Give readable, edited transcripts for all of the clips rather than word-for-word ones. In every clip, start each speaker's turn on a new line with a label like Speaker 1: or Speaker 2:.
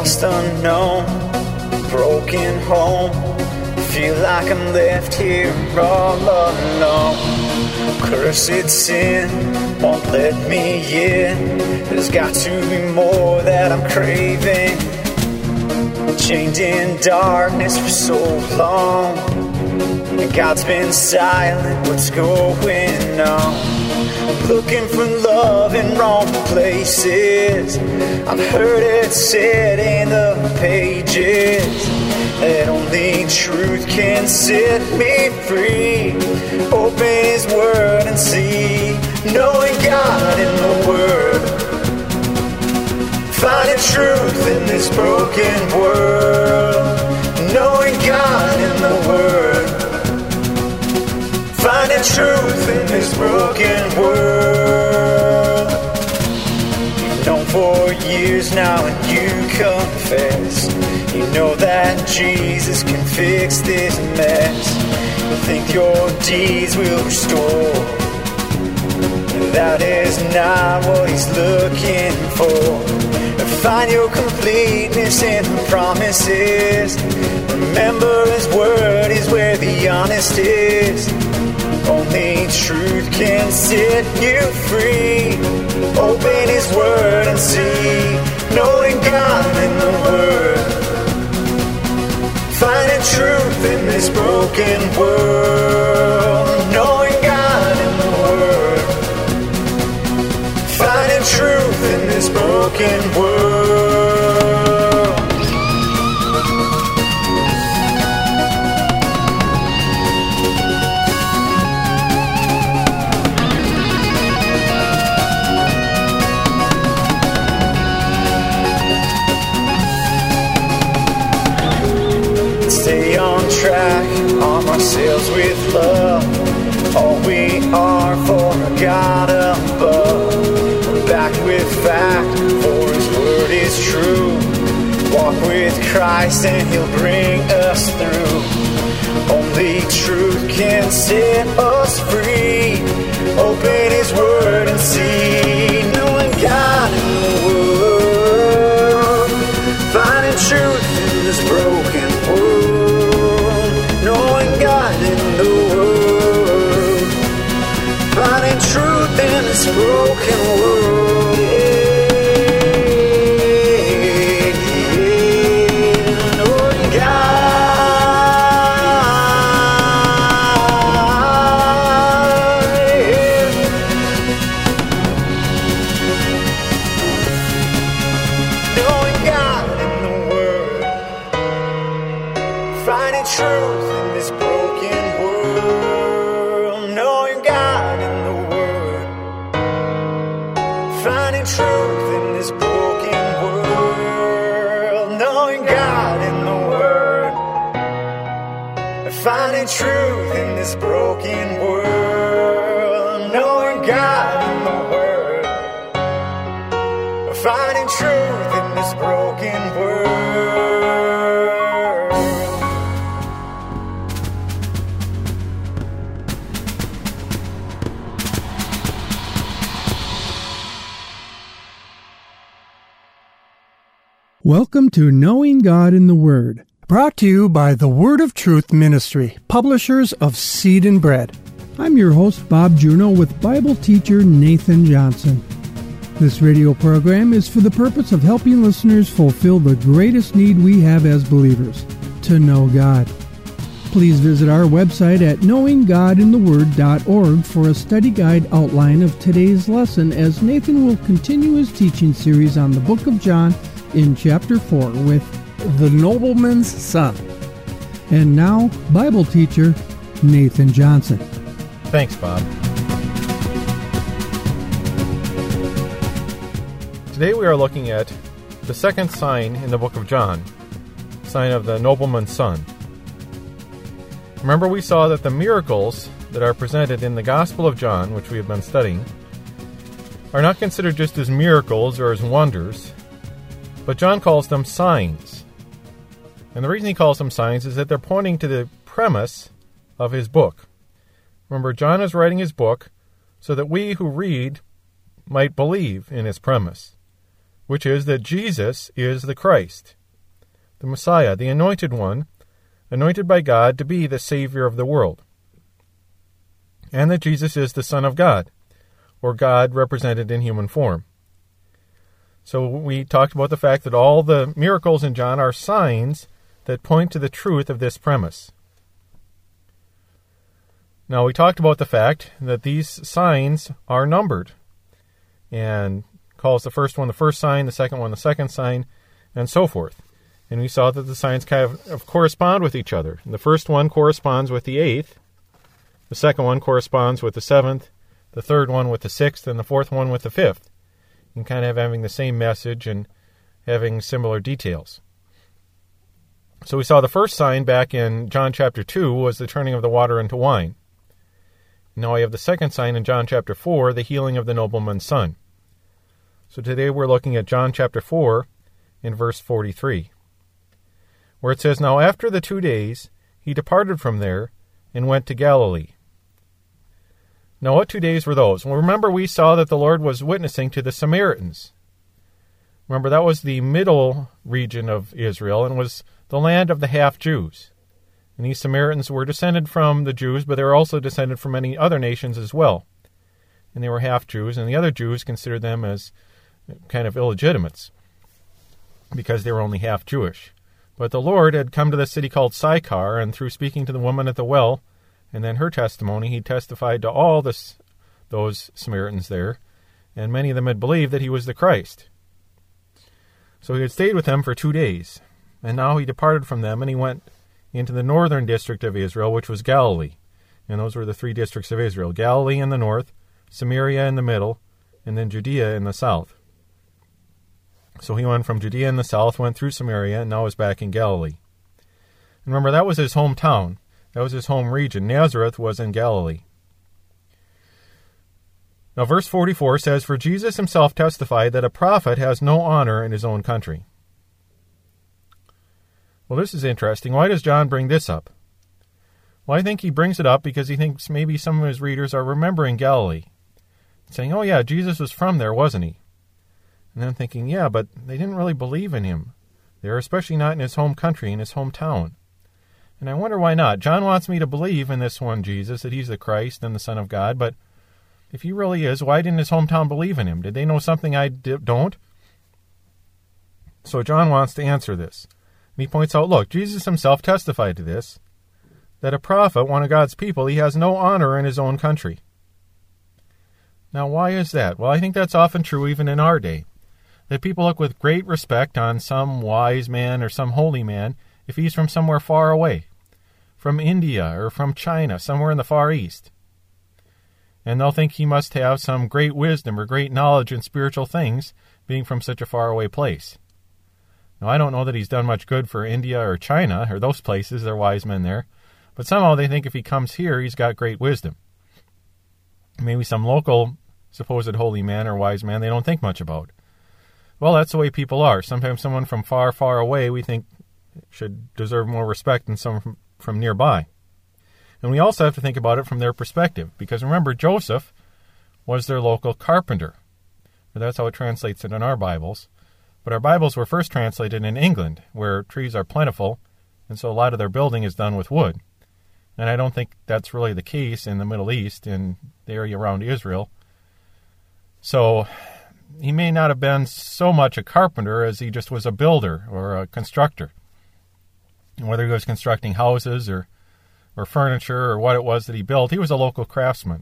Speaker 1: lost, unknown, broken home. Feel like I'm left here all alone. Cursed sin won't let me in. There's got to be more that I'm craving. Chained in darkness for so long, and God's been silent. What's going on? I'm looking for love in wrong places. I've heard it said in the pages that only truth can set me free. Open His Word and see, knowing God in the Word, finding truth in this broken world. Knowing God in the Word, finding truth in this broken world. You've known for years now and you confess. You know that Jesus can fix this mess. You think your deeds will restore. That is not what He's looking for. Find your completeness in the promises. Remember His Word is where the honest is. Only truth can set you free. Open His Word and see, knowing God in the Word, finding truth in this broken world. Knowing God in the Word, finding truth in this broken world. Stay on track, arm ourselves with love. All we are for a God above. We're backed with fact, for His Word is true. Walk with Christ and He'll bring us through. Only truth can set us free. Open His Word and see, knowing God in the Word, finding truth in this broken world. Knowing God in the Word, finding truth in this broken world. Yeah, yeah. Knowing God, yeah. Knowing God in the Word, finding truth in this broken world. Knowing God in the Word, finding truth in this broken world. Knowing God in the Word, finding truth in this broken world. Knowing God in the Word, finding truth in this broken world.
Speaker 2: Welcome to Knowing God in the Word, brought to you by the Word of Truth Ministry, publishers of Seed and Bread. I'm your host, Bob Juno, with Bible teacher Nathan Johnson. This radio program is for the purpose of helping listeners fulfill the greatest need we have as believers, to know God. Please visit our website at knowinggodintheword.org for a study guide outline of today's lesson as Nathan will continue his teaching series on the book of John in chapter 4 with the nobleman's son. And now, Bible teacher Nathan Johnson.
Speaker 3: Thanks, Bob. Today we are looking at the second sign in the book of John, sign of the nobleman's son. Remember, we saw that the miracles that are presented in the Gospel of John, which we have been studying, are not considered just as miracles or as wonders, but John calls them signs. And the reason he calls them signs is that they're pointing to the premise of his book. Remember, John is writing his book so that we who read might believe in his premise. which is that Jesus is the Christ, the Messiah, the Anointed One, anointed by God to be the Savior of the world, and that Jesus is the Son of God, or God represented in human form. So we talked about the fact that all the miracles in John are signs that point to the truth of this premise. Now we talked about the fact that these signs are numbered, and calls the first one the first sign, the second one the second sign, and so forth. And we saw that the signs kind of correspond with each other. And the first one corresponds with the 8th, the second one corresponds with the 7th, the third one with the 6th, and the fourth one with the 5th. And kind of having the same message and having similar details. So we saw the first sign back in John chapter 2 was the turning of the water into wine. Now we have the second sign in John chapter 4, the healing of the nobleman's son. So today we're looking at John chapter 4 in verse 43, where it says, "Now after the 2 days he departed from there and went to Galilee." Now what 2 days were those? Well, remember we saw that the Lord was witnessing to the Samaritans. Remember, that was the middle region of Israel and was the land of the half-Jews. And these Samaritans were descended from the Jews, but they were also descended from many other nations as well. And they were half-Jews, and the other Jews considered them as kind of illegitimates because they were only half-Jewish. But the Lord had come to the city called Sychar, and through speaking to the woman at the well, and then her testimony, he testified to all those Samaritans there, and many of them had believed that he was the Christ. So he had stayed with them for 2 days, and now he departed from them, and he went into the northern district of Israel, which was Galilee. And those were the 3 districts of Israel: Galilee in the north, Samaria in the middle, and then Judea in the south. So he went from Judea in the south, went through Samaria, and now is back in Galilee. And remember, that was his hometown. That was his home region. Nazareth was in Galilee. Now verse 44 says, "For Jesus himself testified that a prophet has no honor in his own country." Well, this is interesting. Why does John bring this up? Well, I think he brings it up because he thinks maybe some of his readers are remembering Galilee, saying, "Oh yeah, Jesus was from there, wasn't he?" And then thinking, yeah, but they didn't really believe in him there, especially not in his home country, in his hometown. And I wonder why not. John wants me to believe in this one Jesus, that he's the Christ and the Son of God, but if he really is, why didn't his hometown believe in him? Did they know something I don't? So John wants to answer this. And he points out, look, Jesus himself testified to this, that a prophet, one of God's people, he has no honor in his own country. Now, why is that? Well, I think that's often true even in our day, that people look with great respect on some wise man or some holy man if he's from somewhere far away, from India or from China, somewhere in the Far East. And they'll think he must have some great wisdom or great knowledge in spiritual things, being from such a faraway place. Now, I don't know that he's done much good for India or China, or those places, there are wise men there, but somehow they think if he comes here, he's got great wisdom. Maybe some local supposed holy man or wise man they don't think much about. Well, that's the way people are. Sometimes someone from far, far away we think should deserve more respect than someone from nearby. And we also have to think about it from their perspective, because remember, Joseph was their local carpenter. That's how it translates it in our Bibles. But our Bibles were first translated in England, where trees are plentiful, and so a lot of their building is done with wood. And I don't think that's really the case in the Middle East, in the area around Israel. So he may not have been so much a carpenter as he just was a builder or a constructor. And whether he was constructing houses or furniture or what it was that he built, he was a local craftsman.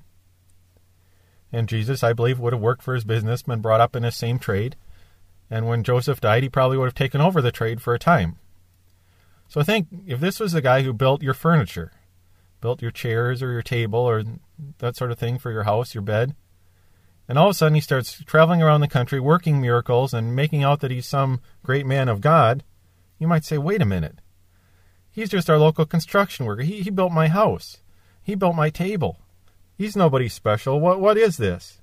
Speaker 3: And Jesus, I believe, would have worked for his business, been brought up in his same trade. And when Joseph died, he probably would have taken over the trade for a time. So I think if this was the guy who built your furniture, built your chairs or your table or that sort of thing for your house, your bed, and all of a sudden he starts traveling around the country, working miracles and making out that he's some great man of God, you might say, wait a minute. He's just our local construction worker. He built my house. He built my table. He's nobody special. What is this?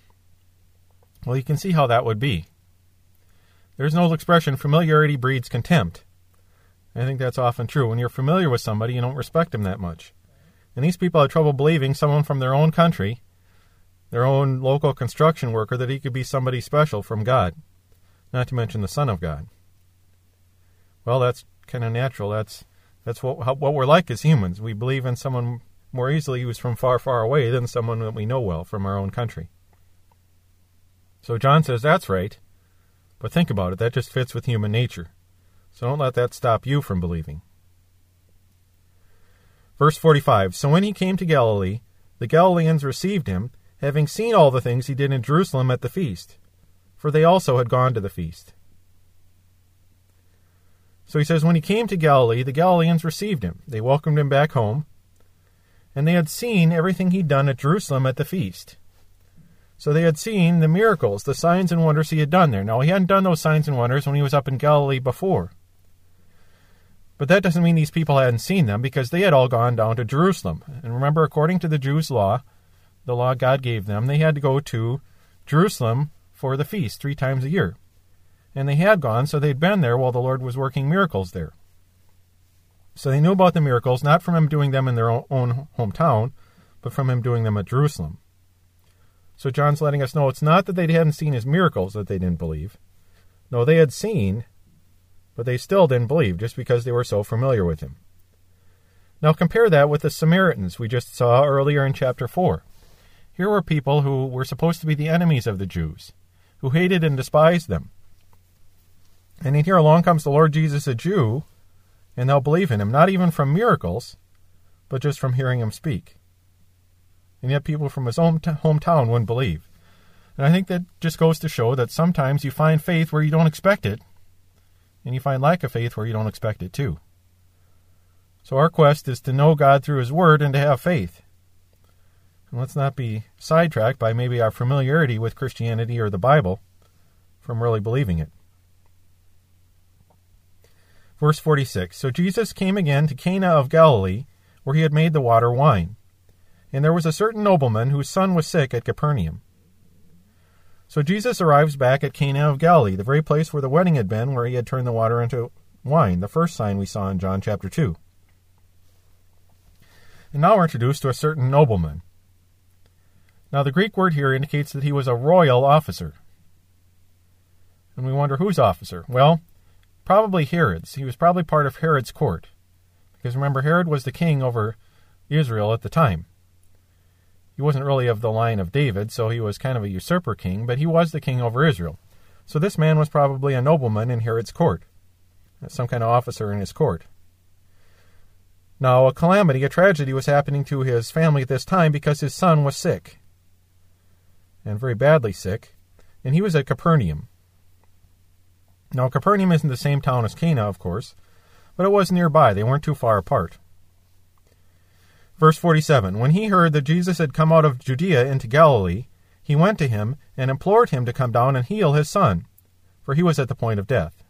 Speaker 3: Well, you can see how that would be. There's an old expression, familiarity breeds contempt. I think that's often true. When you're familiar with somebody, you don't respect them that much. And these people have trouble believing someone from their own country, their own local construction worker, that he could be somebody special from God. not to mention the Son of God. Well, that's kind of natural. That's what we're like as humans. We believe in someone more easily who's from far, far away than someone that we know well from our own country. So John says that's right, but think about it. That just fits with human nature. So don't let that stop you from believing. Verse 45, so when he came to Galilee, the Galileans received him, having seen all the things he did in Jerusalem at the feast, for they also had gone to the feast. So he says, when he came to Galilee, the Galileans received him. They welcomed him back home, and they had seen everything he'd done at Jerusalem at the feast. So they had seen the miracles, the signs and wonders he had done there. Now, he hadn't done those signs and wonders when he was up in Galilee before. But that doesn't mean these people hadn't seen them, because they had all gone down to Jerusalem. And remember, according to the Jews' law, the law God gave them, they had to go to Jerusalem for the feast 3 times a year. And they had gone, so they'd been there while the Lord was working miracles there. So they knew about the miracles, not from him doing them in their own hometown, but from him doing them at Jerusalem. So John's letting us know it's not that they hadn't seen his miracles that they didn't believe. No, they had seen, but they still didn't believe just because they were so familiar with him. Now compare that with the Samaritans we just saw earlier in chapter 4. Here were people who were supposed to be the enemies of the Jews, who hated and despised them. And in here along comes the Lord Jesus, a Jew, and they'll believe in him, not even from miracles, but just from hearing him speak. And yet people from his hometown wouldn't believe. And I think that just goes to show that sometimes you find faith where you don't expect it, and you find lack of faith where you don't expect it too. So our quest is to know God through his word and to have faith. And let's not be sidetracked by maybe our familiarity with Christianity or the Bible from really believing it. Verse 46, so Jesus came again to Cana of Galilee, where he had made the water wine. And there was a certain nobleman whose son was sick at Capernaum. So Jesus arrives back at Cana of Galilee, the very place where the wedding had been, where he had turned the water into wine, the first sign we saw in John chapter 2. And now we're introduced to a certain nobleman. Now the Greek word here indicates that he was a royal officer. And we wonder whose officer? Well, probably Herod's. He was probably part of Herod's court. Because remember, Herod was the king over Israel at the time. He wasn't really of the line of David, so he was kind of a usurper king, but he was the king over Israel. So this man was probably a nobleman in Herod's court, some kind of officer in his court. Now, a calamity, a tragedy was happening to his family at this time because his son was sick, and very badly sick, and he was at Capernaum. Now, Capernaum isn't the same town as Cana, of course, but it was nearby. They weren't too far apart. Verse 47, when he heard that Jesus had come out of Judea into Galilee, he went to him and implored him to come down and heal his son, for he was at the point of death.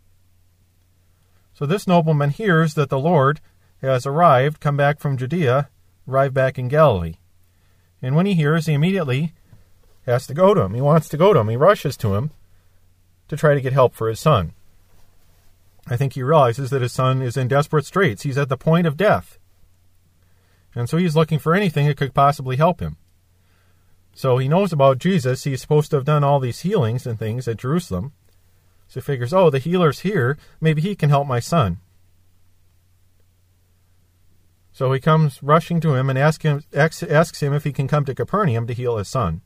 Speaker 3: So this nobleman hears that the Lord has arrived, come back from Judea, arrived back in Galilee. And when he hears, he immediately has to go to him. He wants to go to him. He rushes to him to try to get help for his son. I think he realizes that his son is in desperate straits. He's at the point of death. And so he's looking for anything that could possibly help him. So he knows about Jesus. He's supposed to have done all these healings and things at Jerusalem. So he figures, oh, the healer's here. Maybe he can help my son. So he comes rushing to him and asks him if he can come to Capernaum to heal his son.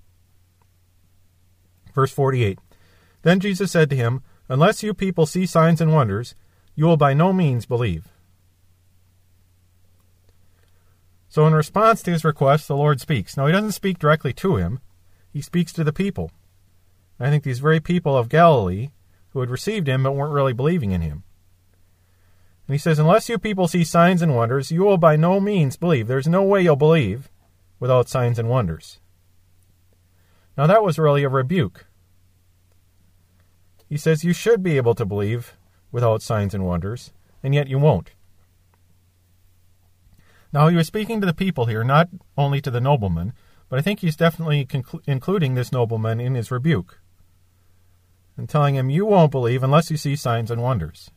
Speaker 3: Verse 48, then Jesus said to him, unless you people see signs and wonders, you will by no means believe. So in response to his request, the Lord speaks. Now, he doesn't speak directly to him. He speaks to the people. I think these very people of Galilee who had received him but weren't really believing in him. And he says, unless you people see signs and wonders, you will by no means believe. There's no way you'll believe without signs and wonders. Now, that was really a rebuke. He says you should be able to believe without signs and wonders, and yet you won't. Now, he was speaking to the people here, not only to the nobleman, but I think he's definitely including this nobleman in his rebuke and telling him, you won't believe unless you see signs and wonders.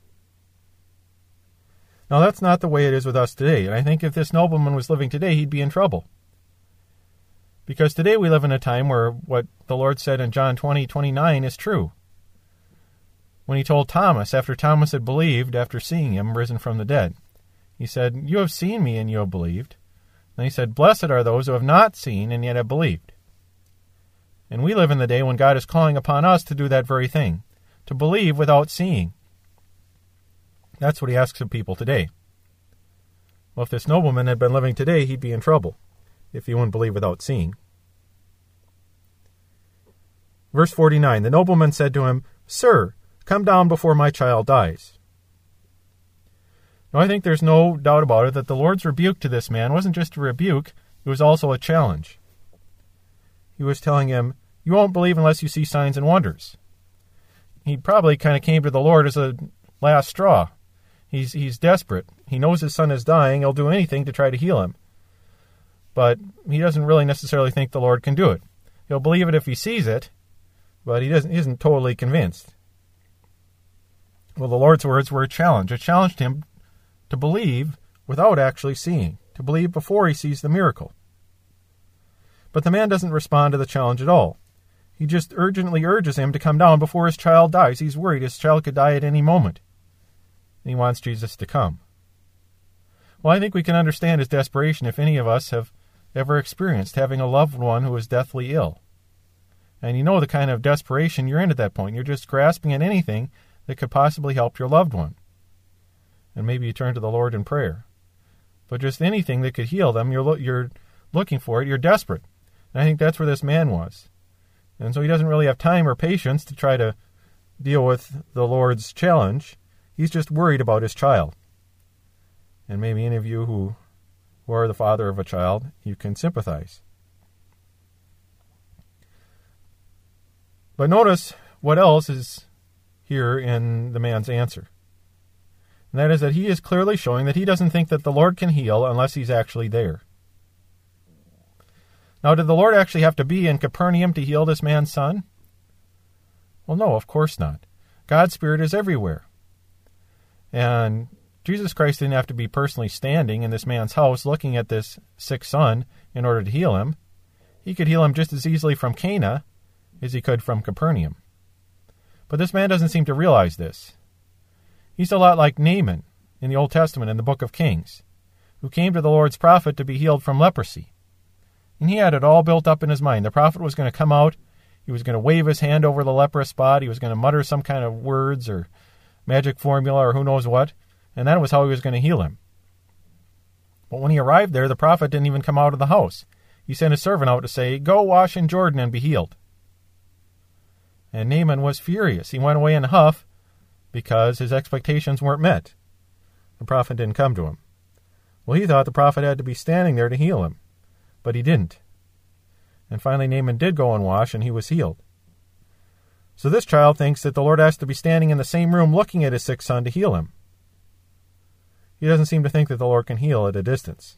Speaker 3: Now, that's not the way it is with us today, and I think if this nobleman was living today, he'd be in trouble. Because today we live in a time where what the Lord said in John 20:29 is true. when he told Thomas, after Thomas had believed after seeing him risen from the dead. He said, "You have seen me and you have believed." Then he said, "Blessed are those who have not seen and yet have believed." And we live in the day when God is calling upon us to do that very thing, to believe without seeing. That's what he asks of people today. Well, if this nobleman had been living today, he'd be in trouble if he wouldn't believe without seeing. Verse 49, the nobleman said to him, "Sir, come down before my child dies." Now, I think there's no doubt about it that the Lord's rebuke to this man wasn't just a rebuke, it was also a challenge. He was telling him, you won't believe unless you see signs and wonders. He probably kind of came to the Lord as a last straw. He's desperate. He knows his son is dying. He'll do anything to try to heal him. But he doesn't really necessarily think the Lord can do it. He'll believe it if he sees it, but he isn't totally convinced. Well, the Lord's words were a challenge. It challenged him to believe without actually seeing, to believe before he sees the miracle. But the man doesn't respond to the challenge at all. He just urgently urges him to come down before his child dies. He's worried his child could die at any moment. And he wants Jesus to come. Well, I think we can understand his desperation if any of us have ever experienced having a loved one who is deathly ill. And you know the kind of desperation you're in at that point. You're just grasping at anything that could possibly help your loved one. And maybe you turn to the Lord in prayer. But just anything that could heal them, you're looking for it. You're desperate. And I think that's where this man was. And so he doesn't really have time or patience to try to deal with the Lord's challenge. He's just worried about his child. And maybe any of you who are the father of a child, you can sympathize. But notice what else is here in the man's answer. And that is that he is clearly showing that he doesn't think that the Lord can heal unless he's actually there. Now, did the Lord actually have to be in Capernaum to heal this man's son? Well, no, of course not. God's Spirit is everywhere. And Jesus Christ didn't have to be personally standing in this man's house looking at this sick son in order to heal him. He could heal him just as easily from Cana as he could from Capernaum. But this man doesn't seem to realize this. He's a lot like Naaman in the Old Testament in the book of Kings, who came to the Lord's prophet to be healed from leprosy. And he had it all built up in his mind. The prophet was going to come out. He was going to wave his hand over the leprous spot. He was going to mutter some kind of words or magic formula or who knows what. And that was how he was going to heal him. But when he arrived there, the prophet didn't even come out of the house. He sent his servant out to say, "Go wash in Jordan and be healed." And Naaman was furious. He went away in a huff because his expectations weren't met. The prophet didn't come to him. Well, he thought the prophet had to be standing there to heal him. But he didn't. And finally Naaman did go and wash, and he was healed. So this child thinks that the Lord has to be standing in the same room looking at his sick son to heal him. He doesn't seem to think that the Lord can heal at a distance.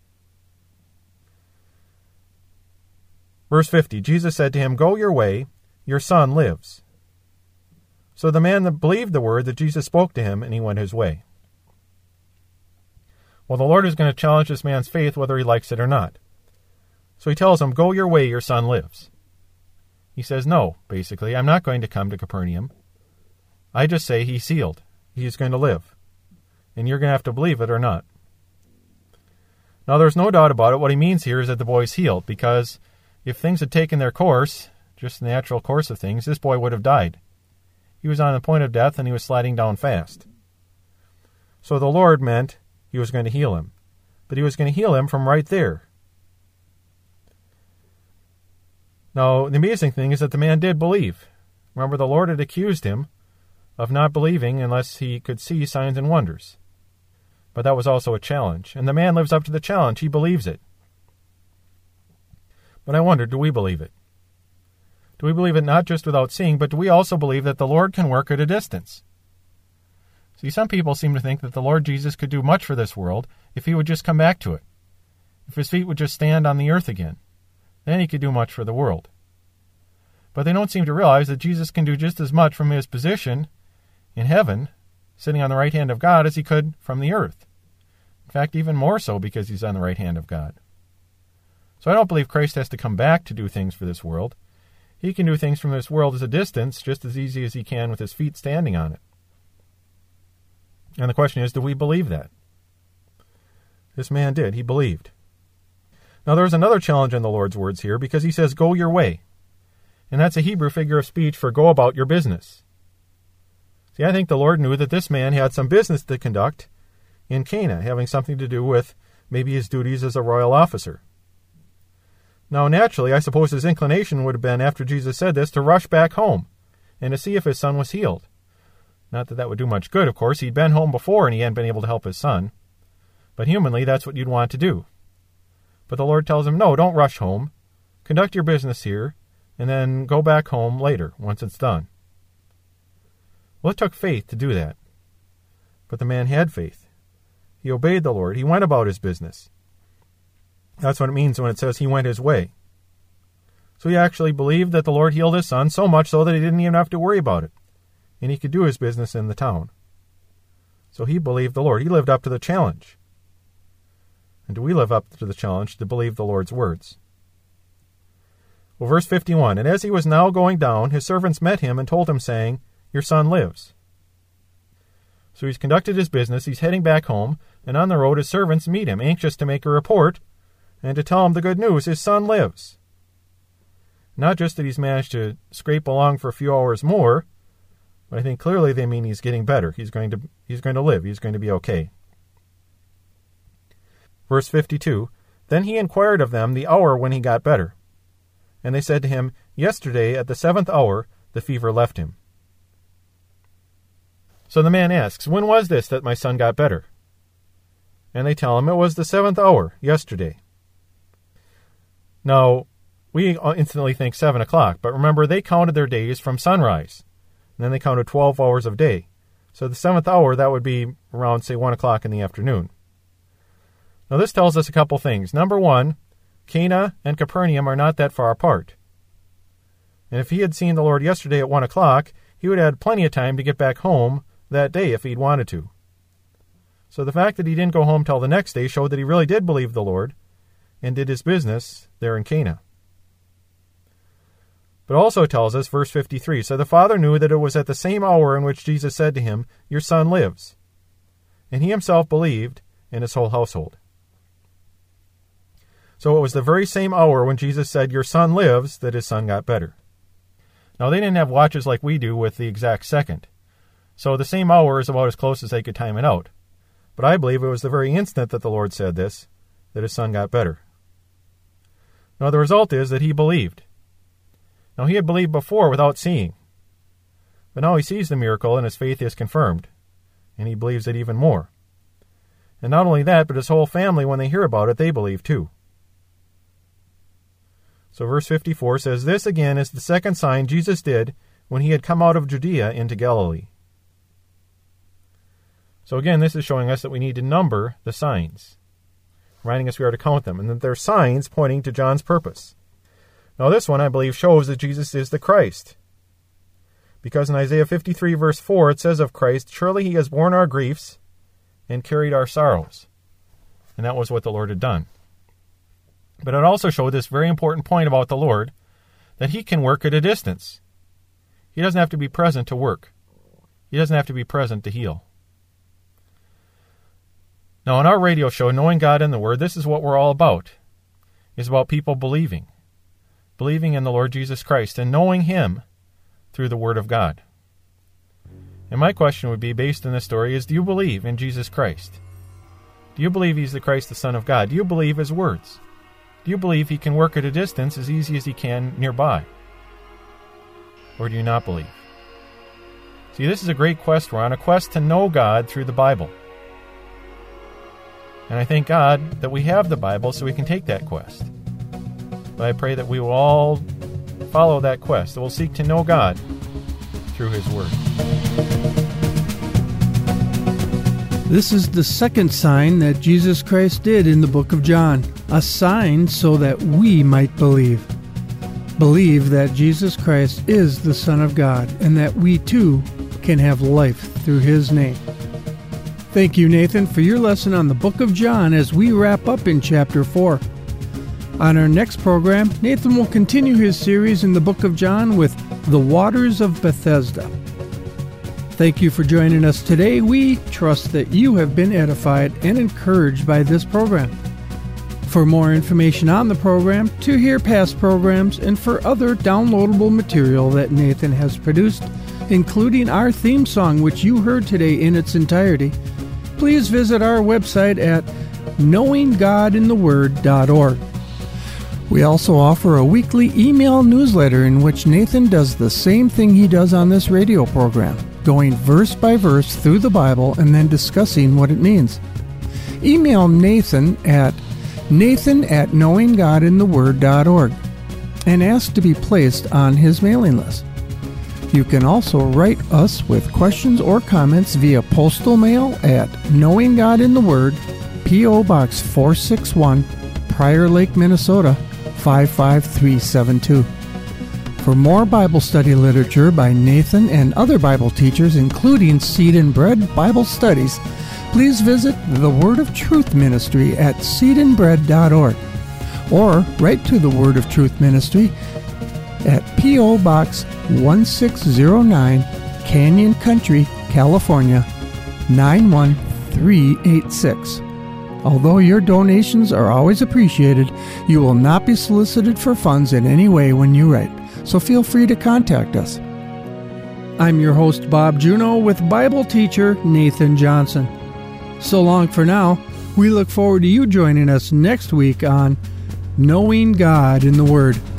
Speaker 3: Verse 50, Jesus said to him, "Go your way, your son lives." So the man believed the word that Jesus spoke to him, and he went his way. Well, the Lord is going to challenge this man's faith whether he likes it or not. So he tells him, "Go your way, your son lives." He says, "No, basically, I'm not going to come to Capernaum. I just say he's healed. He's going to live. And you're going to have to believe it or not." Now, there's no doubt about it. What he means here is that the boy's healed, because if things had taken their course, just the natural course of things, this boy would have died. He was on the point of death, and he was sliding down fast. So the Lord meant he was going to heal him. But he was going to heal him from right there. Now, the amazing thing is that the man did believe. Remember, the Lord had accused him of not believing unless he could see signs and wonders. But that was also a challenge. And the man lives up to the challenge. He believes it. But I wonder, do we believe it? Do we believe it not just without seeing, but do we also believe that the Lord can work at a distance? See, some people seem to think that the Lord Jesus could do much for this world if he would just come back to it. If his feet would just stand on the earth again, then he could do much for the world. But they don't seem to realize that Jesus can do just as much from his position in heaven, sitting on the right hand of God, as he could from the earth. In fact, even more so because he's on the right hand of God. So I don't believe Christ has to come back to do things for this world. He can do things from this world as a distance just as easy as he can with his feet standing on it. And the question is, do we believe that? This man did. He believed. Now there's another challenge in the Lord's words here, because he says, go your way. And that's a Hebrew figure of speech for go about your business. See, I think the Lord knew that this man had some business to conduct in Cana, having something to do with maybe his duties as a royal officer. Now, naturally, I suppose his inclination would have been, after Jesus said this, to rush back home and to see if his son was healed. Not that that would do much good, of course. He'd been home before and he hadn't been able to help his son. But humanly, that's what you'd want to do. But the Lord tells him, no, don't rush home. Conduct your business here, and then go back home later, once it's done. Well, it took faith to do that. But the man had faith. He obeyed the Lord. He went about his business. That's what it means when it says he went his way. So he actually believed that the Lord healed his son, so much so that he didn't even have to worry about it. And he could do his business in the town. So he believed the Lord. He lived up to the challenge. And do we live up to the challenge to believe the Lord's words? Well, verse 51, and as he was now going down, his servants met him and told him, saying, your son lives. So he's conducted his business, he's heading back home, and on the road his servants meet him, anxious to make a report and to tell him the good news, his son lives. Not just that he's managed to scrape along for a few hours more, but I think clearly they mean he's getting better. He's going to live. He's going to be okay. Verse 52, then he inquired of them the hour when he got better. And they said to him, yesterday at the 7th hour the fever left him. So the man asks, when was this that my son got better? And they tell him it was the 7th hour, yesterday. Now, we instantly think 7 o'clock, but remember they counted their days from sunrise. And then they counted 12 hours of day. So the 7th hour, that would be around, say, 1 o'clock in the afternoon. Now this tells us a couple things. Number one, Cana and Capernaum are not that far apart. And if he had seen the Lord yesterday at 1 o'clock, he would have had plenty of time to get back home that day if he'd wanted to. So the fact that he didn't go home till the next day showed that he really did believe the Lord and did his business there in Cana. But also tells us, verse 53, so the father knew that it was at the same hour in which Jesus said to him, your son lives. And he himself believed, and his whole household. So it was the very same hour when Jesus said, your son lives, that his son got better. Now they didn't have watches like we do with the exact second. So the same hour is about as close as they could time it out. But I believe it was the very instant that the Lord said this, that his son got better. Now the result is that he believed. Now he had believed before without seeing. But now he sees the miracle and his faith is confirmed. And he believes it even more. And not only that, but his whole family, when they hear about it, they believe too. So verse 54 says, this again is the second sign Jesus did when he had come out of Judea into Galilee. So again, this is showing us that we need to number the signs, reminding us we are to count them, and that they're signs pointing to John's purpose. Now this one, I believe, shows that Jesus is the Christ. Because in Isaiah 53, verse 4, it says of Christ, surely he has borne our griefs and carried our sorrows. And that was what the Lord had done. But it also showed this very important point about the Lord, that he can work at a distance. He doesn't have to be present to work. He doesn't have to be present to heal. Now, on our radio show, Knowing God in the Word, this is what we're all about. It's about people believing in the Lord Jesus Christ and knowing him through the Word of God. And my question would be, based on this story, is do you believe in Jesus Christ? Do you believe he's the Christ, the Son of God? Do you believe his words? Do you believe he can work at a distance as easy as he can nearby? Or do you not believe? See, this is a great quest. We're on a quest to know God through the Bible. And I thank God that we have the Bible so we can take that quest. But I pray that we will all follow that quest, that we'll seek to know God through his word.
Speaker 2: This is the second sign that Jesus Christ did in the book of John, a sign so that we might believe. Believe that Jesus Christ is the Son of God and that we too can have life through his name. Thank you, Nathan, for your lesson on the book of John as we wrap up in chapter 4. On our next program, Nathan will continue his series in the book of John with The Waters of Bethesda. Thank you for joining us today. We trust that you have been edified and encouraged by this program. For more information on the program, to hear past programs, and for other downloadable material that Nathan has produced, including our theme song, which you heard today in its entirety, please visit our website at knowinggodintheword.org. We also offer a weekly email newsletter in which Nathan does the same thing he does on this radio program, going verse by verse through the Bible and then discussing what it means. Email Nathan at knowinggodintheword.org and ask to be placed on his mailing list. You can also write us with questions or comments via postal mail at Knowing God in the Word, P.O. Box 461, Prior Lake, Minnesota 55372. For more Bible study literature by Nathan and other Bible teachers, including Seed and Bread Bible studies, please visit the Word of Truth Ministry at seedandbread.org or write to the Word of Truth Ministry at P.O. Box 1609, Canyon Country, California 91386. Although your donations are always appreciated, you will not be solicited for funds in any way when you write, so feel free to contact us. I'm your host, Bob Juneau, with Bible teacher Nathan Johnson. So long for now. We look forward to you joining us next week on Knowing God in the Word.